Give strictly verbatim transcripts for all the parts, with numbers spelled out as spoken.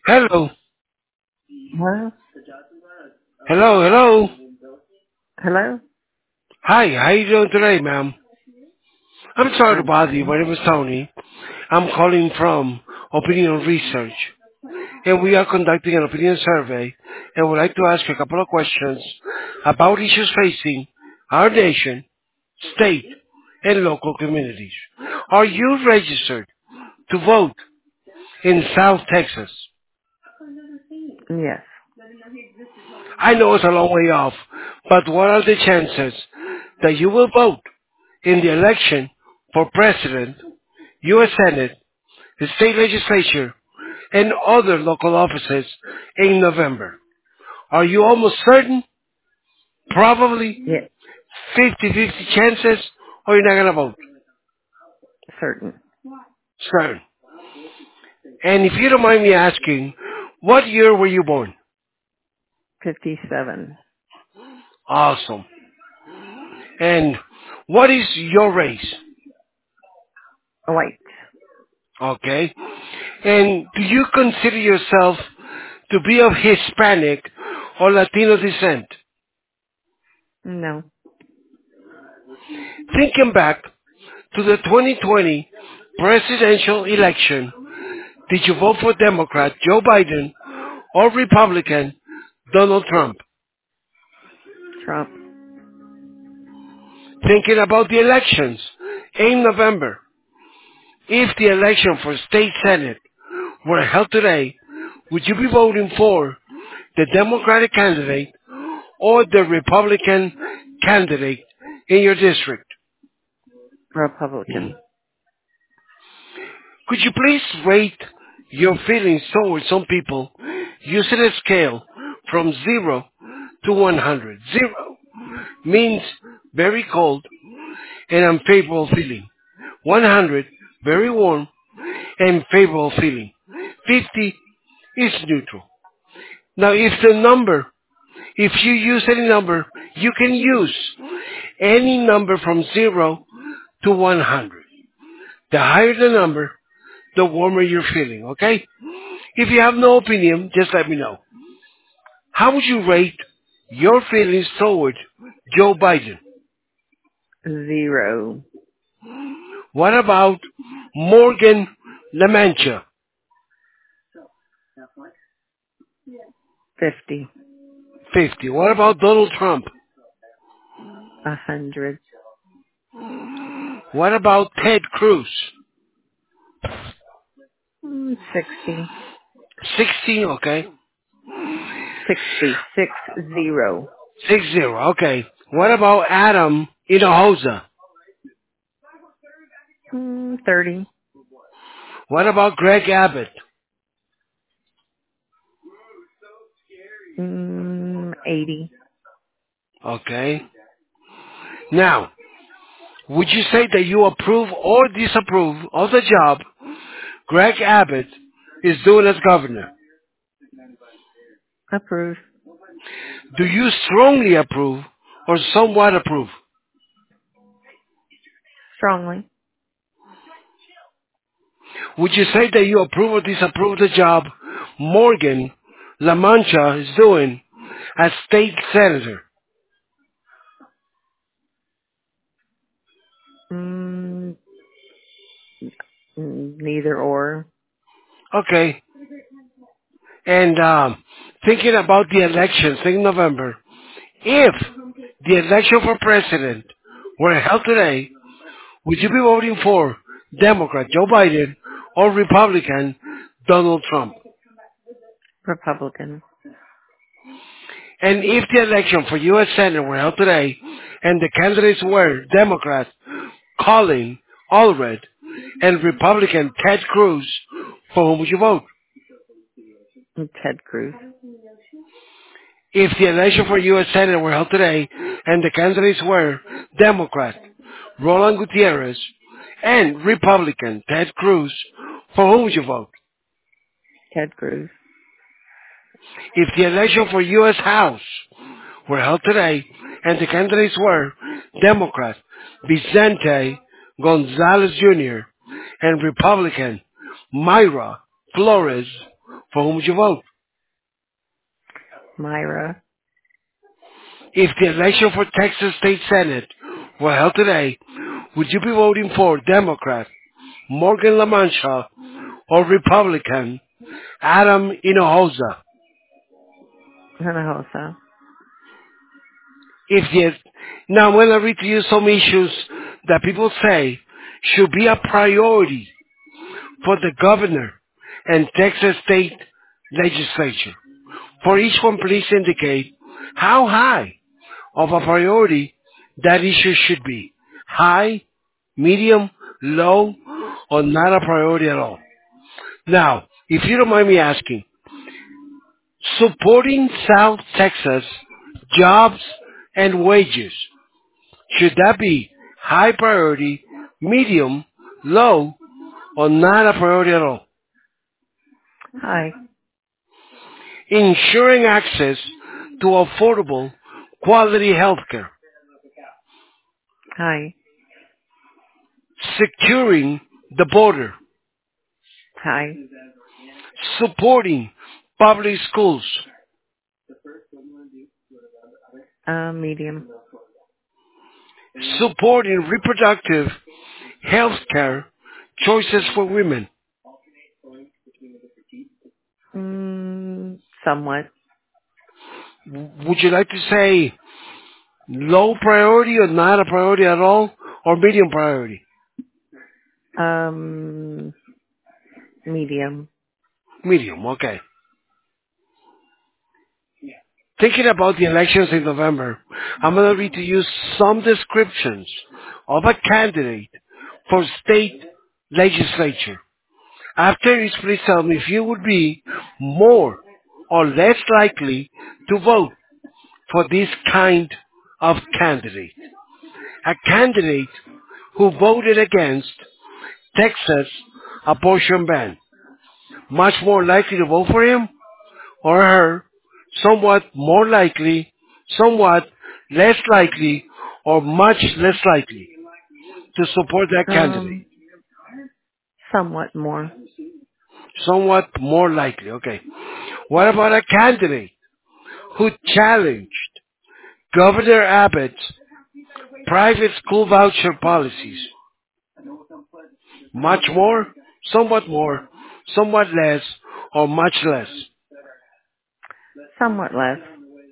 Hello. Hello? Hello, hello. Hello? Hi, how you doing today, ma'am? I'm sorry to I'm bother you. fine. My name is Tony. I'm calling from Opinion Research, and we are conducting an opinion survey, and would like to ask you a couple of questions about issues facing our nation, state, and local communities. Are you registered to vote in South Texas? Yes. I know it's a long way off, but what are the chances that you will vote in the election for president, U S Senate, the state legislature, and other local offices in November? Are you almost certain? Probably Yeah. fifty-fifty chances, or you're not going to vote? Certain. Certain. And if you don't mind me asking, what year were you born? fifty-seven. Awesome. And what is your race? White. Okay. And do you consider yourself to be of Hispanic or Latino descent? No. Thinking back to the twenty twenty presidential election, did you vote for Democrat Joe Biden or Republican Donald Trump? Trump. Thinking about the elections in November, if the election for state senate were held today, would you be voting for the Democratic candidate or the Republican candidate in your district? Republican. Could you please rate your feelings towards some people using a scale from zero to one hundred? Zero means very cold and unfavorable feeling. one hundred, very warm and favorable feeling. fifty is neutral. Now if the number, if you use any number, you can use any number from zero to one hundred. The higher the number, the warmer you're feeling, okay? If you have no opinion, just let me know. How would you rate your feelings toward Joe Biden? Zero. What about Morgan LaMancha? fifty. fifty. What about Donald Trump? A hundred. What about Ted Cruz? Mm, sixty. sixty, okay. Sixty. Six zero. six zero, okay. What about Adam Hinojosa? Mm, thirty. What about Greg Abbott? Mm, eighty. Okay. Now, would you say that you approve or disapprove of the job Greg Abbott is doing as governor? Approve. Do you strongly approve or somewhat approve? Strongly. Would you say that you approve or disapprove the job Morgan La Mancha is doing as state senator? Mm, mm, neither or. Okay. And um, thinking about the elections in November, if the election for president were held today, would you be voting for Democrat Joe Biden or Republican Donald Trump? Republican. And if the election for U S Senate were held today and the candidates were Democrat Colin Allred and Republican Ted Cruz, for whom would you vote? Ted Cruz. If the election for U S Senate were held today and the candidates were Democrat Roland Gutierrez and Republican Ted Cruz, for whom would you vote? Ted Cruz. If the election for U S House were held today and the candidates were Democrat Vicente Gonzalez Junior and Republican Myra Flores, For whom would you vote? Myra. If the election for Texas State Senate were held today, would you be voting for Democrat Morgan LaMancha or Republican Adam Hinojosa? Hinojosa. If the, now I'm going to read to you some issues that people say should be a priority for the governor and Texas State Legislature. For each one, please indicate how high of a priority that issue should be. High, medium, low, or not a priority at all. Now, if you don't mind me asking, supporting South Texas jobs and wages, should that be high priority, medium, low, or not a priority at all? Hi. Ensuring access to affordable, quality health care. Hi. Securing the border. Hi. Supporting public schools. Uh, medium. Supporting reproductive health care choices for women. Mm, somewhat. Would you like to say low priority or not a priority at all, or medium priority? Um, medium. Medium, okay. Thinking about the elections in November, I'm going to read to you some descriptions of a candidate for state legislature. After each, please tell me if you would be more or less likely to vote for this kind of candidate. A candidate who voted against Texas abortion ban. Much more likely to vote for him or her, somewhat more likely, somewhat less likely, or much less likely to support that candidate. Um, somewhat more. Somewhat more likely, okay. What about a candidate who challenged Governor Abbott's private school voucher policies? Much more, somewhat more, somewhat less, or much less. Somewhat less.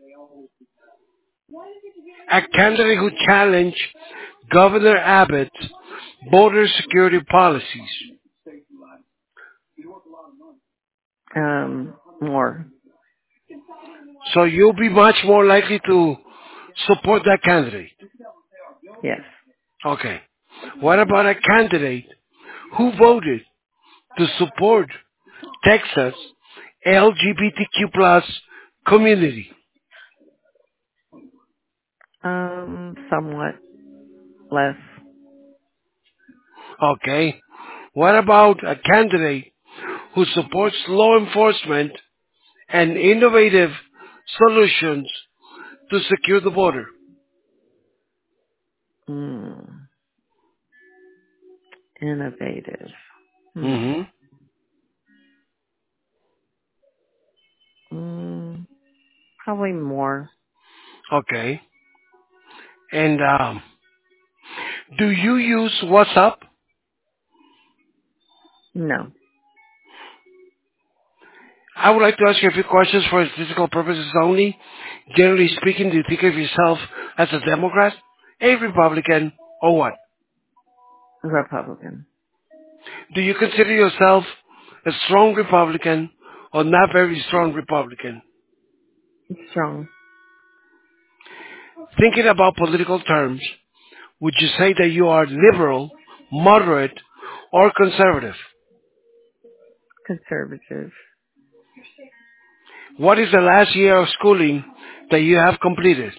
A candidate who challenged Governor Abbott's border security policies. Um, more. So you'll be much more likely to support that candidate. Yes. Okay. What about a candidate who voted to support Texas L G B T Q plus community? Um, somewhat less. Okay. What about a candidate who supports law enforcement and innovative solutions to secure the border? Mm, innovative. Hmm. hmm Mm, probably more. Okay. And um, do you use WhatsApp? No. I would like to ask you a few questions for statistical purposes only. Generally speaking, do you think of yourself as a Democrat, a Republican, or what? Republican. Do you consider yourself a strong Republican or not very strong Republican? Strong. Thinking about political terms, would you say that you are liberal, moderate, or conservative? Conservative. What is the last year of schooling that you have completed?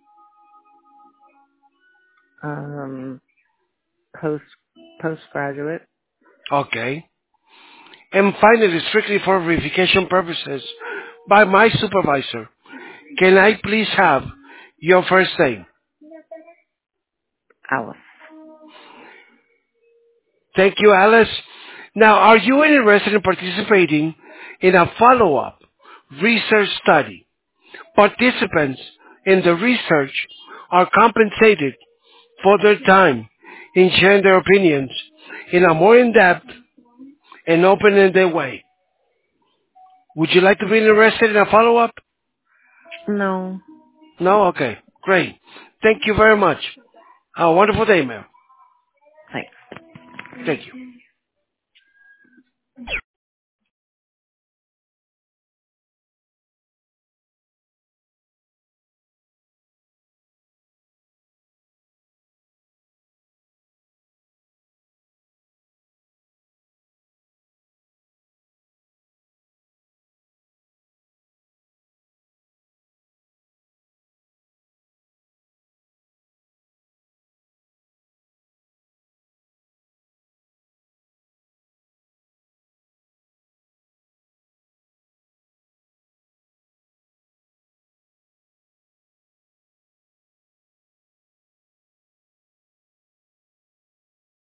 Um, post, postgraduate. Okay. And finally, strictly for verification purposes, by my supervisor, can I please have your first name? Alice. Thank you, Alice. Now, are you interested in participating in a follow-up research study? Participants in the research are compensated for their time in sharing their opinions in a more in-depth and open-ended way. Would you like to be interested in a follow-up? No. No? Okay. Great. Thank you very much. Have a wonderful day, ma'am. Thanks. Thank you.